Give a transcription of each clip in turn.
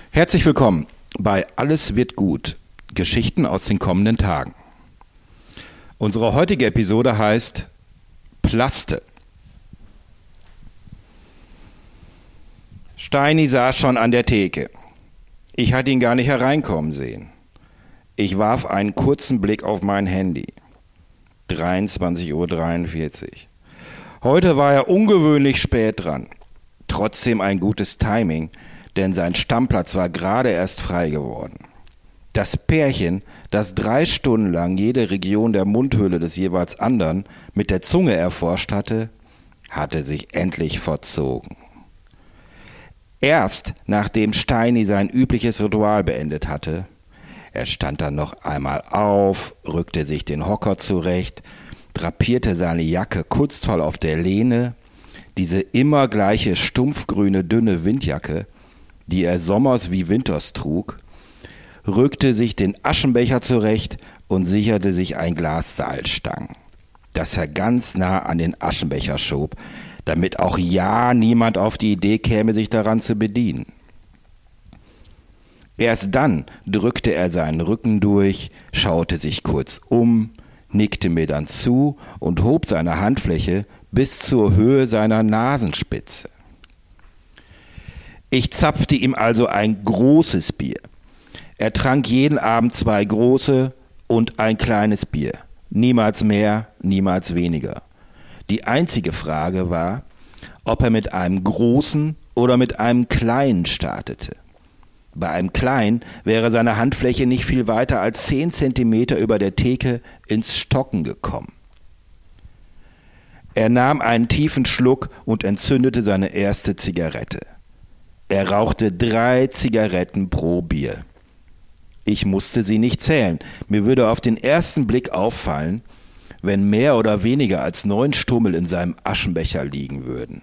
Herzlich willkommen bei Alles wird gut. Geschichten aus den kommenden Tagen. Unsere heutige Episode heißt Plaste. Steini saß schon an der Theke. Ich hatte ihn gar nicht hereinkommen sehen. Ich warf einen kurzen Blick auf mein Handy. 23:43 Uhr. Heute war er ungewöhnlich spät dran. Trotzdem ein gutes Timing, denn sein Stammplatz war gerade erst frei geworden. Das Pärchen, das 3 Stunden lang jede Region der Mundhöhle des jeweils anderen mit der Zunge erforscht hatte sich endlich verzogen. Erst nachdem Steini sein übliches Ritual beendet hatte, er stand dann noch einmal auf, rückte sich den Hocker zurecht, drapierte seine Jacke kunstvoll auf der Lehne, diese immer gleiche stumpfgrüne dünne Windjacke, die er sommers wie winters trug, rückte sich den Aschenbecher zurecht und sicherte sich ein Glas Salzstangen, das er ganz nah an den Aschenbecher schob, damit auch ja niemand auf die Idee käme, sich daran zu bedienen. Erst dann drückte er seinen Rücken durch, schaute sich kurz um, nickte mir dann zu und hob seine Handfläche bis zur Höhe seiner Nasenspitze. Ich zapfte ihm also ein großes Bier. Er trank jeden Abend 2 große und ein kleines Bier. Niemals mehr, niemals weniger. Die einzige Frage war, ob er mit einem großen oder mit einem kleinen startete. Bei einem kleinen wäre seine Handfläche nicht viel weiter als 10 Zentimeter über der Theke ins Stocken gekommen. Er nahm einen tiefen Schluck und entzündete seine erste Zigarette. Er rauchte 3 Zigaretten pro Bier. Ich musste sie nicht zählen. Mir würde auf den ersten Blick auffallen, wenn mehr oder weniger als 9 Stummel in seinem Aschenbecher liegen würden.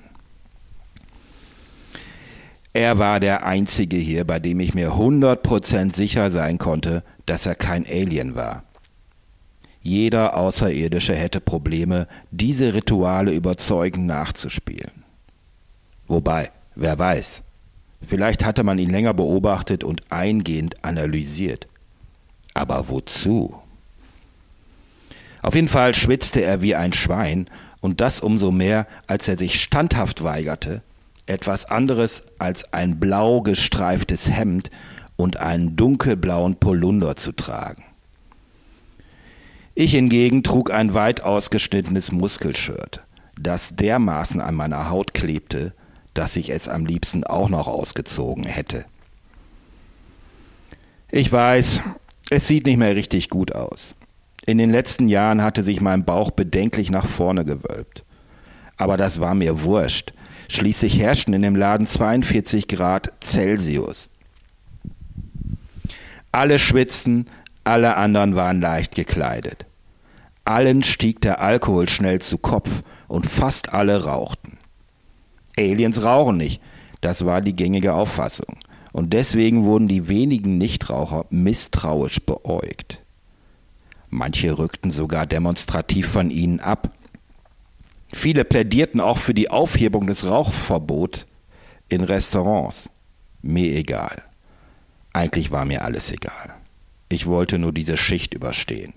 Er war der Einzige hier, bei dem ich mir 100% sicher sein konnte, dass er kein Alien war. Jeder Außerirdische hätte Probleme, diese Rituale überzeugend nachzuspielen. Wobei, wer weiß, vielleicht hatte man ihn länger beobachtet und eingehend analysiert. Aber wozu? Auf jeden Fall schwitzte er wie ein Schwein und das umso mehr, als er sich standhaft weigerte, etwas anderes als ein blau gestreiftes Hemd und einen dunkelblauen Polunder zu tragen. Ich hingegen trug ein weit ausgeschnittenes Muskelshirt, das dermaßen an meiner Haut klebte, dass ich es am liebsten auch noch ausgezogen hätte. Ich weiß, es sieht nicht mehr richtig gut aus. In den letzten Jahren hatte sich mein Bauch bedenklich nach vorne gewölbt. Aber das war mir wurscht. Schließlich herrschten in dem Laden 42 Grad Celsius. Alle schwitzten, alle anderen waren leicht gekleidet. Allen stieg der Alkohol schnell zu Kopf und fast alle rauchten. Aliens rauchen nicht, das war die gängige Auffassung. Und deswegen wurden die wenigen Nichtraucher misstrauisch beäugt. Manche rückten sogar demonstrativ von ihnen ab. Viele plädierten auch für die Aufhebung des Rauchverbots in Restaurants. Mir egal. Eigentlich war mir alles egal. Ich wollte nur diese Schicht überstehen.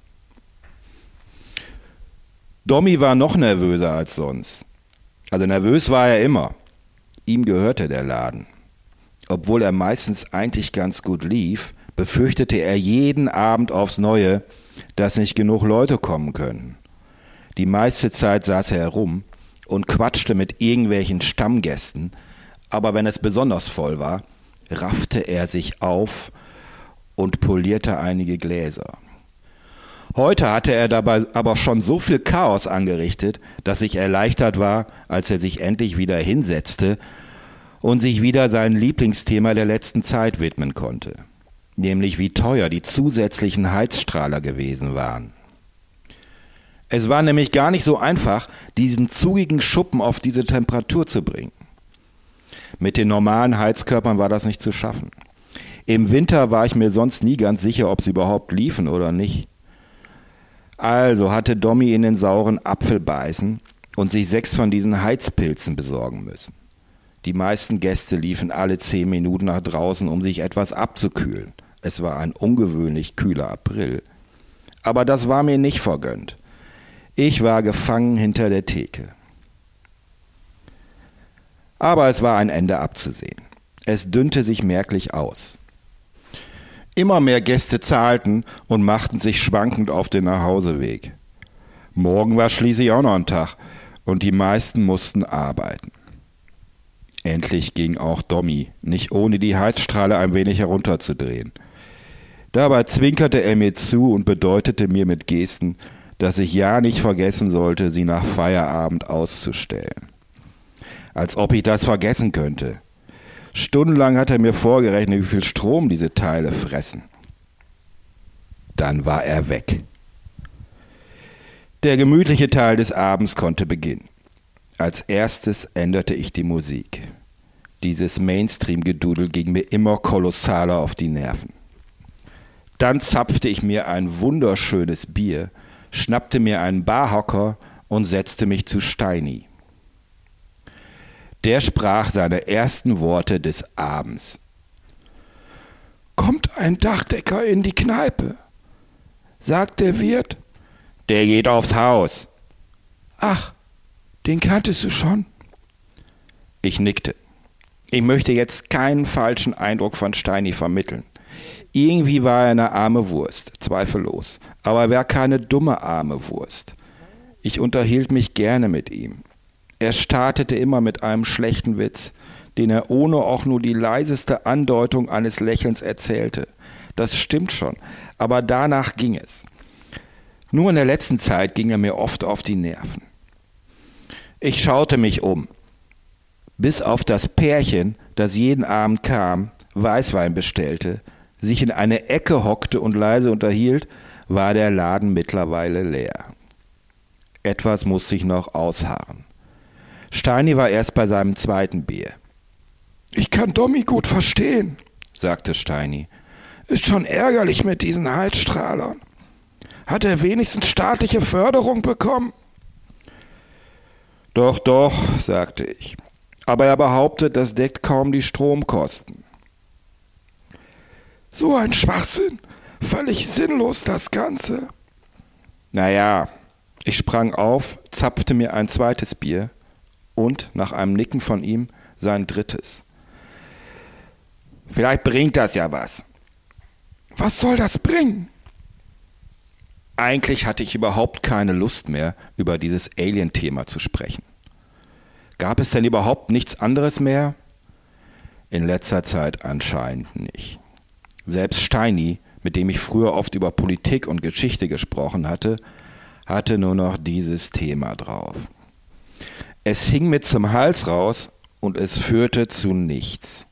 Dommi war noch nervöser als sonst. Also nervös war er immer. Ihm gehörte der Laden. Obwohl er meistens eigentlich ganz gut lief, befürchtete er jeden Abend aufs Neue, dass nicht genug Leute kommen können. Die meiste Zeit saß er herum und quatschte mit irgendwelchen Stammgästen, aber wenn es besonders voll war, raffte er sich auf und polierte einige Gläser. Heute hatte er dabei aber schon so viel Chaos angerichtet, dass ich erleichtert war, als er sich endlich wieder hinsetzte und sich wieder seinem Lieblingsthema der letzten Zeit widmen konnte, nämlich wie teuer die zusätzlichen Heizstrahler gewesen waren. Es war nämlich gar nicht so einfach, diesen zugigen Schuppen auf diese Temperatur zu bringen. Mit den normalen Heizkörpern war das nicht zu schaffen. Im Winter war ich mir sonst nie ganz sicher, ob sie überhaupt liefen oder nicht. Also hatte Dommi in den sauren Apfel beißen und sich 6 von diesen Heizpilzen besorgen müssen. Die meisten Gäste liefen alle 10 Minuten nach draußen, um sich etwas abzukühlen. Es war ein ungewöhnlich kühler April. Aber das war mir nicht vergönnt. Ich war gefangen hinter der Theke. Aber es war ein Ende abzusehen. Es dünnte sich merklich aus. Immer mehr Gäste zahlten und machten sich schwankend auf den Nachhauseweg. Morgen war schließlich auch noch ein Tag und die meisten mussten arbeiten. Endlich ging auch Dommi, nicht ohne die Heizstrahler ein wenig herunterzudrehen. Dabei zwinkerte er mir zu und bedeutete mir mit Gesten, dass ich ja nicht vergessen sollte, sie nach Feierabend auszustellen. Als ob ich das vergessen könnte. Stundenlang hat er mir vorgerechnet, wie viel Strom diese Teile fressen. Dann war er weg. Der gemütliche Teil des Abends konnte beginnen. Als erstes änderte ich die Musik. Dieses Mainstream-Gedudel ging mir immer kolossaler auf die Nerven. Dann zapfte ich mir ein wunderschönes Bier, schnappte mir einen Barhocker und setzte mich zu Steini. Der sprach seine ersten Worte des Abends. »Kommt ein Dachdecker in die Kneipe?« sagt der Wirt. »Der geht aufs Haus.« »Ach, den kanntest du schon?« Ich nickte. Ich möchte jetzt keinen falschen Eindruck von Steini vermitteln. Irgendwie war er eine arme Wurst, zweifellos. Aber er war keine dumme arme Wurst. Ich unterhielt mich gerne mit ihm. Er startete immer mit einem schlechten Witz, den er ohne auch nur die leiseste Andeutung eines Lächelns erzählte. Das stimmt schon, aber danach ging es. Nur in der letzten Zeit ging er mir oft auf die Nerven. Ich schaute mich um. Bis auf das Pärchen, das jeden Abend kam, Weißwein bestellte, sich in eine Ecke hockte und leise unterhielt, war der Laden mittlerweile leer. Etwas musste ich noch ausharren. Steini war erst bei seinem zweiten Bier. »Ich kann Dommi gut verstehen«, sagte Steini. »Ist schon ärgerlich mit diesen Heizstrahlern. Hat er wenigstens staatliche Förderung bekommen?« »Doch«, sagte ich. »Aber er behauptet, das deckt kaum die Stromkosten.« »So ein Schwachsinn. Völlig sinnlos das Ganze.« »Naja«, ich sprang auf, zapfte mir ein zweites Bier und, nach einem Nicken von ihm, sein drittes. »Vielleicht bringt das ja was.« »Was soll das bringen?« Eigentlich hatte ich überhaupt keine Lust mehr, über dieses Alien-Thema zu sprechen. Gab es denn überhaupt nichts anderes mehr? In letzter Zeit anscheinend nicht. Selbst Steini, mit dem ich früher oft über Politik und Geschichte gesprochen hatte, hatte nur noch dieses Thema drauf. Es hing mir zum Hals raus und es führte zu nichts.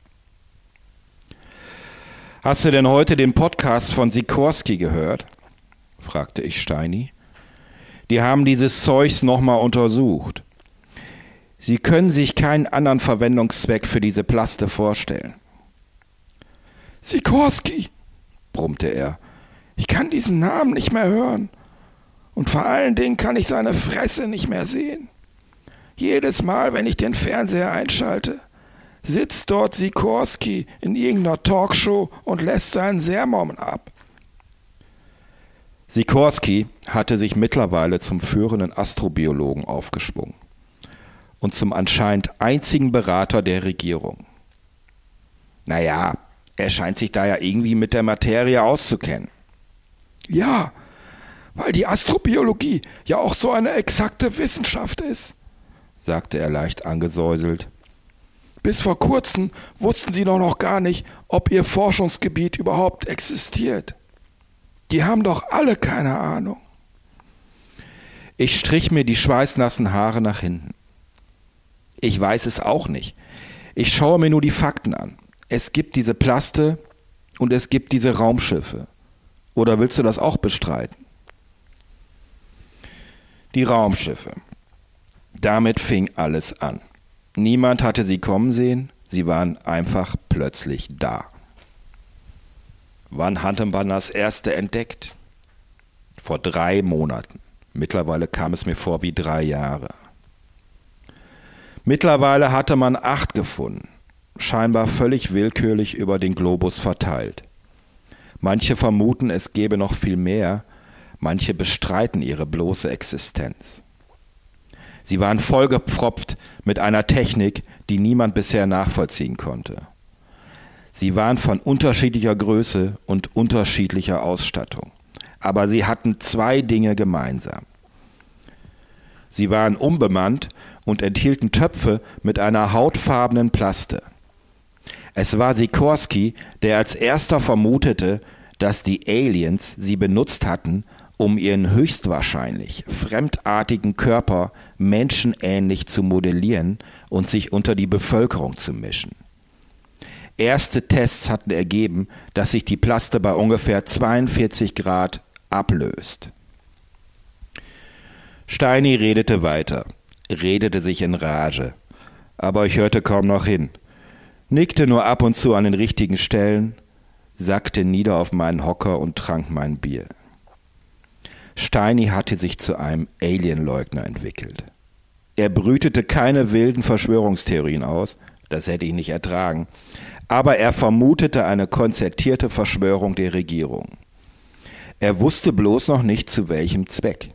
»Hast du denn heute den Podcast von Sikorski gehört?« fragte ich Steini. »Die haben dieses Zeugs nochmal untersucht. Sie können sich keinen anderen Verwendungszweck für diese Plaste vorstellen.« »Sikorski«, brummte er, »ich kann diesen Namen nicht mehr hören. Und vor allen Dingen kann ich seine Fresse nicht mehr sehen. Jedes Mal, wenn ich den Fernseher einschalte, sitzt dort Sikorski in irgendeiner Talkshow und lässt seinen Sermon ab.« Sikorski hatte sich mittlerweile zum führenden Astrobiologen aufgeschwungen und zum anscheinend einzigen Berater der Regierung. Naja, er scheint sich da ja irgendwie mit der Materie auszukennen. »Ja, weil die Astrobiologie ja auch so eine exakte Wissenschaft ist«, sagte er leicht angesäuselt. »Bis vor kurzem wussten sie doch noch gar nicht, ob ihr Forschungsgebiet überhaupt existiert. Die haben doch alle keine Ahnung.« Ich strich mir die schweißnassen Haare nach hinten. Ich weiß es auch nicht. Ich schaue mir nur die Fakten an. Es gibt diese Plaste und es gibt diese Raumschiffe. Oder willst du das auch bestreiten? Die Raumschiffe. Damit fing alles an. Niemand hatte sie kommen sehen, sie waren einfach plötzlich da. Wann hatte man das erste entdeckt? Vor 3 Monaten. Mittlerweile kam es mir vor wie 3 Jahre. Mittlerweile hatte man 8 gefunden, scheinbar völlig willkürlich über den Globus verteilt. Manche vermuten, es gäbe noch viel mehr, manche bestreiten ihre bloße Existenz. Sie waren vollgepfropft mit einer Technik, die niemand bisher nachvollziehen konnte. Sie waren von unterschiedlicher Größe und unterschiedlicher Ausstattung. Aber sie hatten 2 Dinge gemeinsam. Sie waren unbemannt und enthielten Töpfe mit einer hautfarbenen Plaste. Es war Sikorsky, der als erster vermutete, dass die Aliens sie benutzt hatten, um ihren höchstwahrscheinlich fremdartigen Körper menschenähnlich zu modellieren und sich unter die Bevölkerung zu mischen. Erste Tests hatten ergeben, dass sich die Plaste bei ungefähr 42 Grad ablöst. Steini redete weiter, redete sich in Rage, aber ich hörte kaum noch hin, nickte nur ab und zu an den richtigen Stellen, sackte nieder auf meinen Hocker und trank mein Bier. Steini hatte sich zu einem Alienleugner entwickelt. Er brütete keine wilden Verschwörungstheorien aus, das hätte ich nicht ertragen, aber er vermutete eine konzertierte Verschwörung der Regierung. Er wusste bloß noch nicht, zu welchem Zweck.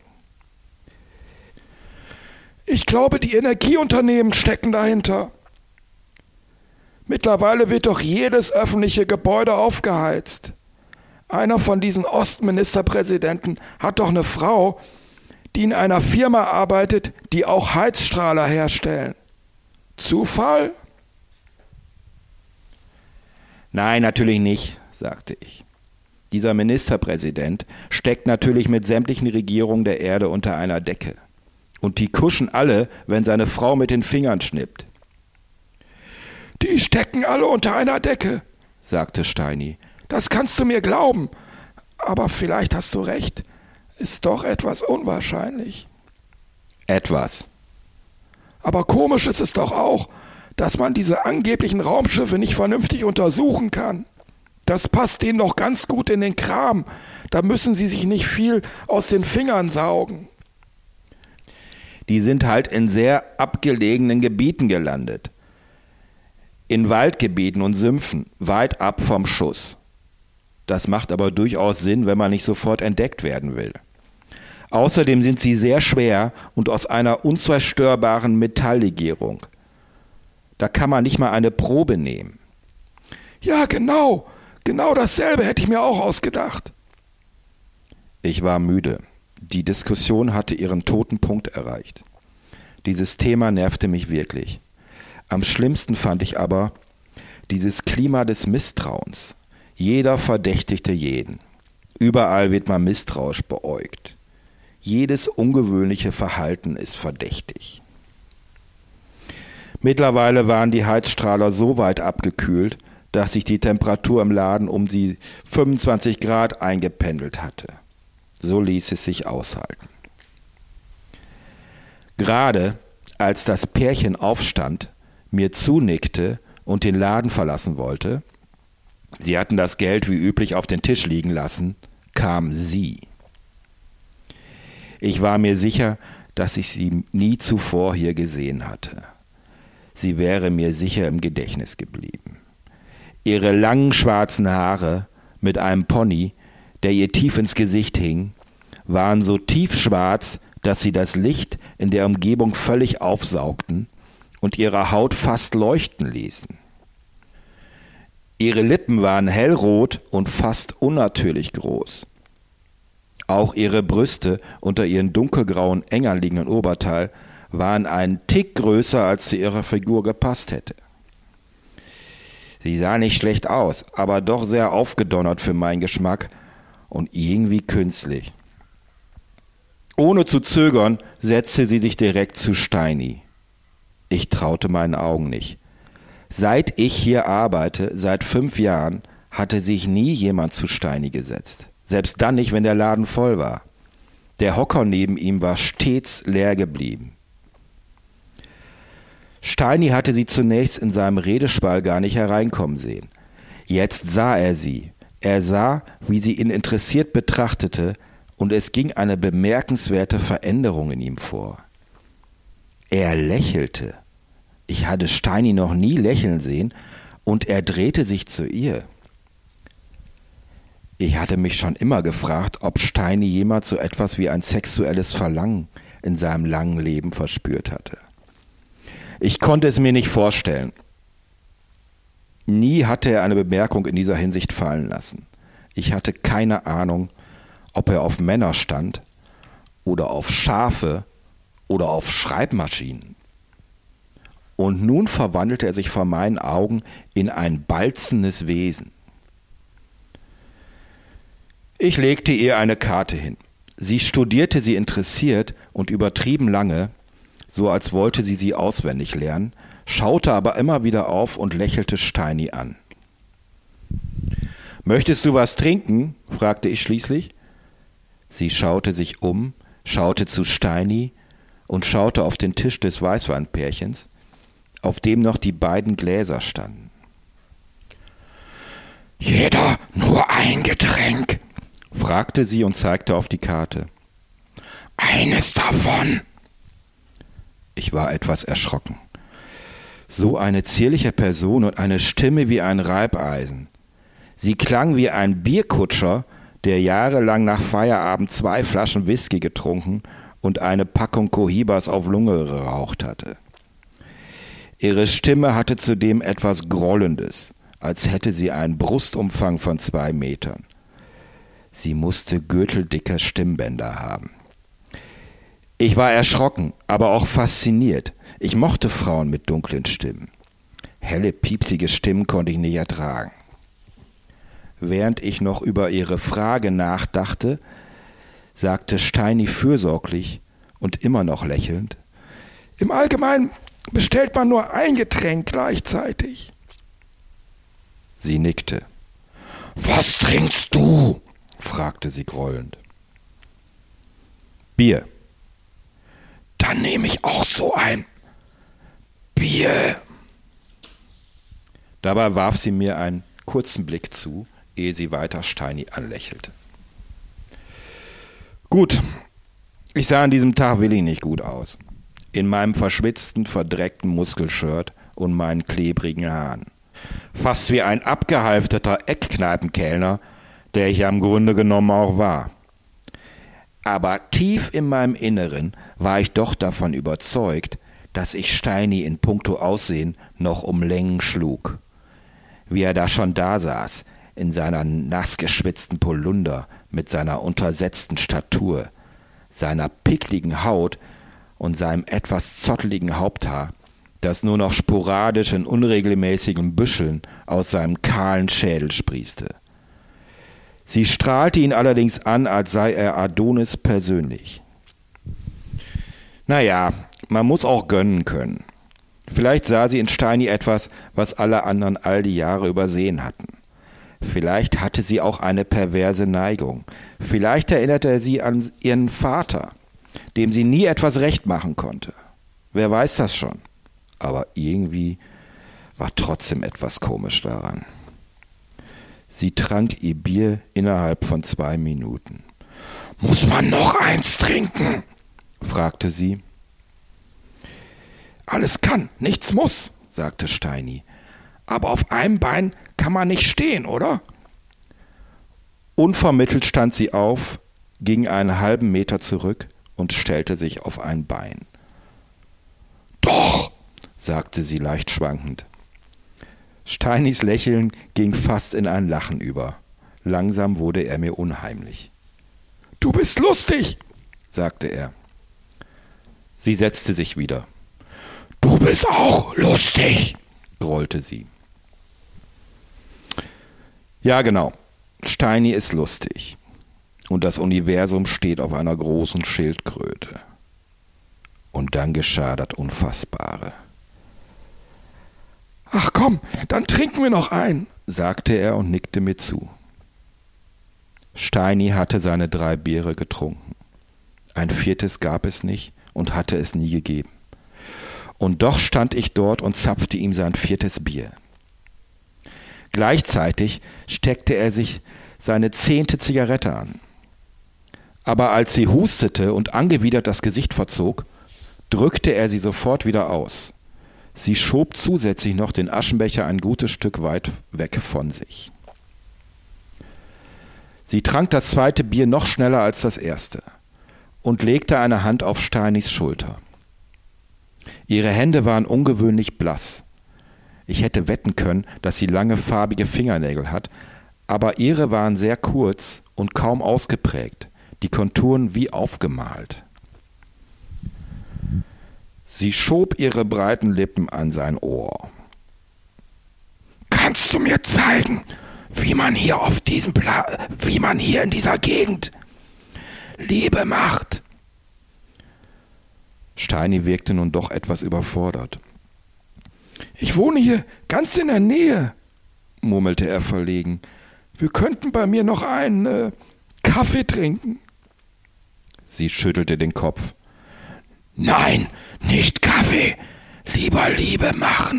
Ich glaube, die Energieunternehmen stecken dahinter. Mittlerweile wird doch jedes öffentliche Gebäude aufgeheizt. Einer von diesen Ostministerpräsidenten hat doch eine Frau, die in einer Firma arbeitet, die auch Heizstrahler herstellen. Zufall? Nein, natürlich nicht, sagte ich. Dieser Ministerpräsident steckt natürlich mit sämtlichen Regierungen der Erde unter einer Decke. Und die kuschen alle, wenn seine Frau mit den Fingern schnippt. Die stecken alle unter einer Decke, sagte Steini. Das kannst du mir glauben. Aber vielleicht hast du recht. Ist doch etwas unwahrscheinlich. Etwas. Aber komisch ist es doch auch, dass man diese angeblichen Raumschiffe nicht vernünftig untersuchen kann. Das passt denen doch ganz gut in den Kram. Da müssen sie sich nicht viel aus den Fingern saugen. Die sind halt in sehr abgelegenen Gebieten gelandet. In Waldgebieten und Sümpfen, weit ab vom Schuss. Das macht aber durchaus Sinn, wenn man nicht sofort entdeckt werden will. Außerdem sind sie sehr schwer und aus einer unzerstörbaren Metalllegierung. Da kann man nicht mal eine Probe nehmen. Ja, genau. Genau dasselbe hätte ich mir auch ausgedacht. Ich war müde. Die Diskussion hatte ihren toten Punkt erreicht. Dieses Thema nervte mich wirklich. Am schlimmsten fand ich aber dieses Klima des Misstrauens. Jeder verdächtigte jeden. Überall wird man misstrauisch beäugt. Jedes ungewöhnliche Verhalten ist verdächtig. Mittlerweile waren die Heizstrahler so weit abgekühlt, dass sich die Temperatur im Laden um die 25 Grad eingependelt hatte. So ließ es sich aushalten. Gerade als das Pärchen aufstand, mir zunickte und den Laden verlassen wollte, sie hatten das Geld wie üblich auf den Tisch liegen lassen, kam sie. Ich war mir sicher, dass ich sie nie zuvor hier gesehen hatte. Sie wäre mir sicher im Gedächtnis geblieben. Ihre langen schwarzen Haare mit einem Pony, der ihr tief ins Gesicht hing, waren so tiefschwarz, dass sie das Licht in der Umgebung völlig aufsaugten und ihre Haut fast leuchten ließen. Ihre Lippen waren hellrot und fast unnatürlich groß. Auch ihre Brüste unter ihrem dunkelgrauen, eng anliegenden Oberteil waren einen Tick größer, als zu ihrer Figur gepasst hätte. Sie sah nicht schlecht aus, aber doch sehr aufgedonnert für meinen Geschmack und irgendwie künstlich. Ohne zu zögern setzte sie sich direkt zu Steini. Ich traute meinen Augen nicht. Seit ich hier arbeite, seit 5 Jahren, hatte sich nie jemand zu Steini gesetzt. Selbst dann nicht, wenn der Laden voll war. Der Hocker neben ihm war stets leer geblieben. Steini hatte sie zunächst in seinem Redespall gar nicht hereinkommen sehen. Jetzt sah er sie. Er sah, wie sie ihn interessiert betrachtete, und es ging eine bemerkenswerte Veränderung in ihm vor. Er lächelte. Ich hatte Steini noch nie lächeln sehen, und er drehte sich zu ihr. Ich hatte mich schon immer gefragt, ob Steini jemals so etwas wie ein sexuelles Verlangen in seinem langen Leben verspürt hatte. Ich konnte es mir nicht vorstellen. Nie hatte er eine Bemerkung in dieser Hinsicht fallen lassen. Ich hatte keine Ahnung, ob er auf Männer stand oder auf Schafe oder auf Schreibmaschinen. Und nun verwandelte er sich vor meinen Augen in ein balzendes Wesen. Ich legte ihr eine Karte hin. Sie studierte sie interessiert und übertrieben lange, so als wollte sie auswendig lernen, schaute aber immer wieder auf und lächelte Steini an. »Möchtest du was trinken?« fragte ich schließlich. Sie schaute sich um, schaute zu Steini und schaute auf den Tisch des Weißweinpärchens, auf dem noch die beiden Gläser standen. »Jeder nur ein Getränk?« fragte sie und zeigte auf die Karte. »Eines davon?« Ich war etwas erschrocken. So eine zierliche Person und eine Stimme wie ein Reibeisen. Sie klang wie ein Bierkutscher, der jahrelang nach Feierabend 2 Flaschen Whisky getrunken und eine Packung Cohibas auf Lunge geraucht hatte. Ihre Stimme hatte zudem etwas Grollendes, als hätte sie einen Brustumfang von 2 Metern. Sie musste gürteldicke Stimmbänder haben. Ich war erschrocken, aber auch fasziniert. Ich mochte Frauen mit dunklen Stimmen. Helle, piepsige Stimmen konnte ich nicht ertragen. Während ich noch über ihre Frage nachdachte, sagte Steini fürsorglich und immer noch lächelnd: »Im Allgemeinen bestellt man nur ein Getränk gleichzeitig.« Sie nickte. »Was trinkst du?« fragte sie grollend. »Bier.« »Dann nehme ich auch so ein Bier.« Dabei warf sie mir einen kurzen Blick zu, ehe sie weiter Steini anlächelte. Gut, ich sah an diesem Tag wirklich nicht gut aus. In meinem verschwitzten, verdreckten Muskelshirt und meinen klebrigen Haaren. Fast wie ein abgehalfterter Eckkneipenkellner, der ich ja im Grunde genommen auch war. Aber tief in meinem Inneren war ich doch davon überzeugt, dass ich Steini in puncto Aussehen noch um Längen schlug. Wie er da schon da saß, in seiner nassgeschwitzten Polunder, mit seiner untersetzten Statur, seiner pickligen Haut und seinem etwas zotteligen Haupthaar, das nur noch sporadisch in unregelmäßigen Büscheln aus seinem kahlen Schädel sprießte. Sie strahlte ihn allerdings an, als sei er Adonis persönlich. Naja, man muss auch gönnen können. Vielleicht sah sie in Steini etwas, was alle anderen all die Jahre übersehen hatten. Vielleicht hatte sie auch eine perverse Neigung. Vielleicht erinnerte er sie an ihren Vater, dem sie nie etwas recht machen konnte. Wer weiß das schon? Aber irgendwie war trotzdem etwas komisch daran. Sie trank ihr Bier innerhalb von 2 Minuten. »Muss man noch eins trinken?« fragte sie. »Alles kann, nichts muss«, sagte Steini. »Aber auf einem Bein kann man nicht stehen, oder?« Unvermittelt stand sie auf, ging einen halben Meter zurück und stellte sich auf ein Bein. »Doch«, sagte sie leicht schwankend. Steinis Lächeln ging fast in ein Lachen über. Langsam wurde er mir unheimlich. »Du bist lustig«, sagte er. Sie setzte sich wieder. »Du bist auch lustig«, grollte sie. Ja, genau. Steini ist lustig. Und das Universum steht auf einer großen Schildkröte. Und dann geschah das Unfassbare. »Ach komm, dann trinken wir noch ein«, sagte er und nickte mir zu. Steini hatte seine 3 Biere getrunken. Ein 4. gab es nicht und hatte es nie gegeben. Und doch stand ich dort und zapfte ihm sein 4. Bier. Gleichzeitig steckte er sich seine 10. Zigarette an. Aber als sie hustete und angewidert das Gesicht verzog, drückte er sie sofort wieder aus. Sie schob zusätzlich noch den Aschenbecher ein gutes Stück weit weg von sich. Sie trank das zweite Bier noch schneller als das erste und legte eine Hand auf Steinis Schulter. Ihre Hände waren ungewöhnlich blass. Ich hätte wetten können, dass sie lange farbige Fingernägel hat, aber ihre waren sehr kurz und kaum ausgeprägt, die Konturen wie aufgemalt. Sie schob ihre breiten Lippen an sein Ohr. »Kannst du mir zeigen, wie man hier in dieser Gegend Liebe macht?« Steini wirkte nun doch etwas überfordert. »Ich wohne hier ganz in der Nähe«, murmelte er verlegen. »Wir könnten bei mir noch einen Kaffee trinken.« Sie schüttelte den Kopf. »Nein, nicht Kaffee, lieber Liebe machen.«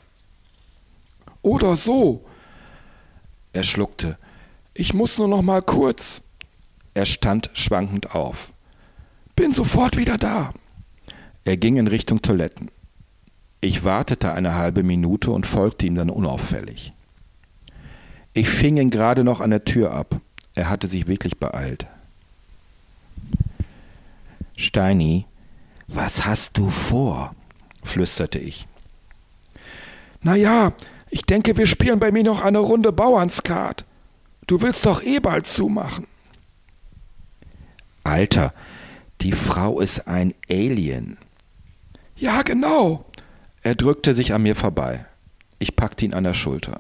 »Oder so.« Er schluckte. »Ich muss nur noch mal kurz.« Er stand schwankend auf. »Bin sofort wieder da.« Er ging in Richtung Toiletten. Ich wartete eine halbe Minute und folgte ihm dann unauffällig. Ich fing ihn gerade noch an der Tür ab. Er hatte sich wirklich beeilt. »Steini, was hast du vor?« flüsterte ich. »Na ja, ich denke, wir spielen bei mir noch eine Runde Bauernskat. Du willst doch eh bald zumachen.« »Alter, die Frau ist ein Alien.« »Ja, genau.« Er drückte sich an mir vorbei. Ich packte ihn an der Schulter.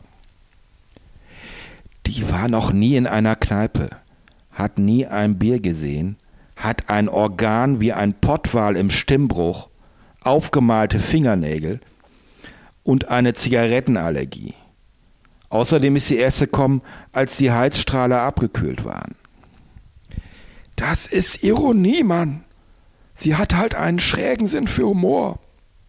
»Die war noch nie in einer Kneipe, hat nie ein Bier gesehen, hat ein Organ wie ein Pottwal im Stimmbruch, aufgemalte Fingernägel und eine Zigarettenallergie. Außerdem ist sie erst gekommen, als die Heizstrahler abgekühlt waren.« »Das ist Ironie, Mann. Sie hat halt einen schrägen Sinn für Humor.«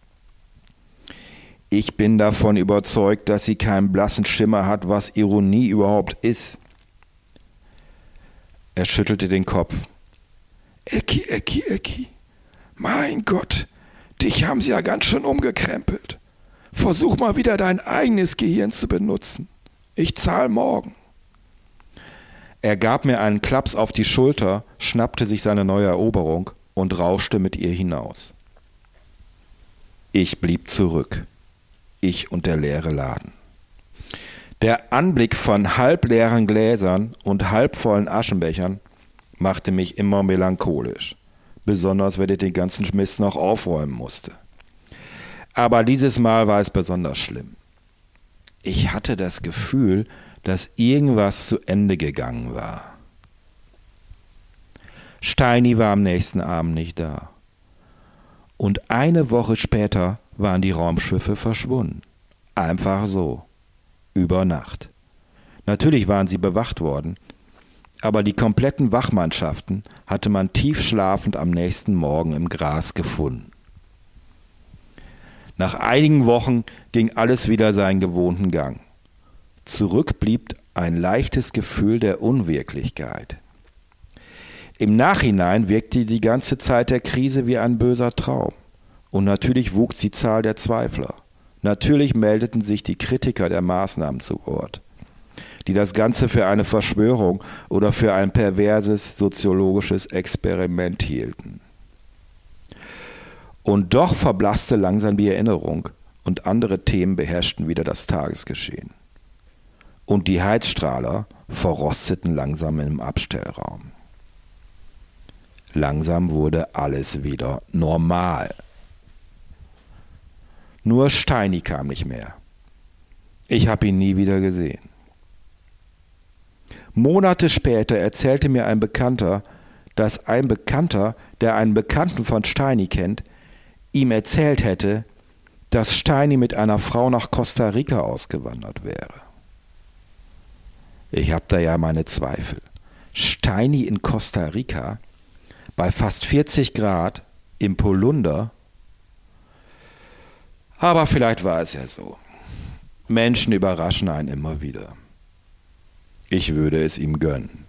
Ich bin davon überzeugt, dass sie keinen blassen Schimmer hat, was Ironie überhaupt ist. Er schüttelte den Kopf. Ecki. Mein Gott, dich haben sie ja ganz schön umgekrempelt. Versuch mal wieder dein eigenes Gehirn zu benutzen. Ich zahl morgen.« Er gab mir einen Klaps auf die Schulter, schnappte sich seine neue Eroberung und rauschte mit ihr hinaus. Ich blieb zurück. Ich und der leere Laden. Der Anblick von halbleeren Gläsern und halbvollen Aschenbechern machte mich immer melancholisch, besonders wenn ich den ganzen Mist noch aufräumen musste. Aber dieses Mal war es besonders schlimm. Ich hatte das Gefühl, dass irgendwas zu Ende gegangen war. Steini war am nächsten Abend nicht da. Und eine Woche später waren die Raumschiffe verschwunden. Einfach so. Über Nacht. Natürlich waren sie bewacht worden, aber die kompletten Wachmannschaften hatte man tief schlafend am nächsten Morgen im Gras gefunden. Nach einigen Wochen ging alles wieder seinen gewohnten Gang. Zurück blieb ein leichtes Gefühl der Unwirklichkeit. Im Nachhinein wirkte die ganze Zeit der Krise wie ein böser Traum. Und natürlich wuchs die Zahl der Zweifler. Natürlich meldeten sich die Kritiker der Maßnahmen zu Wort, die das Ganze für eine Verschwörung oder für ein perverses soziologisches Experiment hielten. Und doch verblasste langsam die Erinnerung und andere Themen beherrschten wieder das Tagesgeschehen. Und die Heizstrahler verrosteten langsam im Abstellraum. Langsam wurde alles wieder normal. Nur Steini kam nicht mehr. Ich habe ihn nie wieder gesehen. Monate später erzählte mir ein Bekannter, dass ein Bekannter, der einen Bekannten von Steini kennt, ihm erzählt hätte, dass Steini mit einer Frau nach Costa Rica ausgewandert wäre. Ich habe da ja meine Zweifel. Steini in Costa Rica, bei fast 40 Grad, im Polunder. Aber vielleicht war es ja so. Menschen überraschen einen immer wieder. Ich würde es ihm gönnen.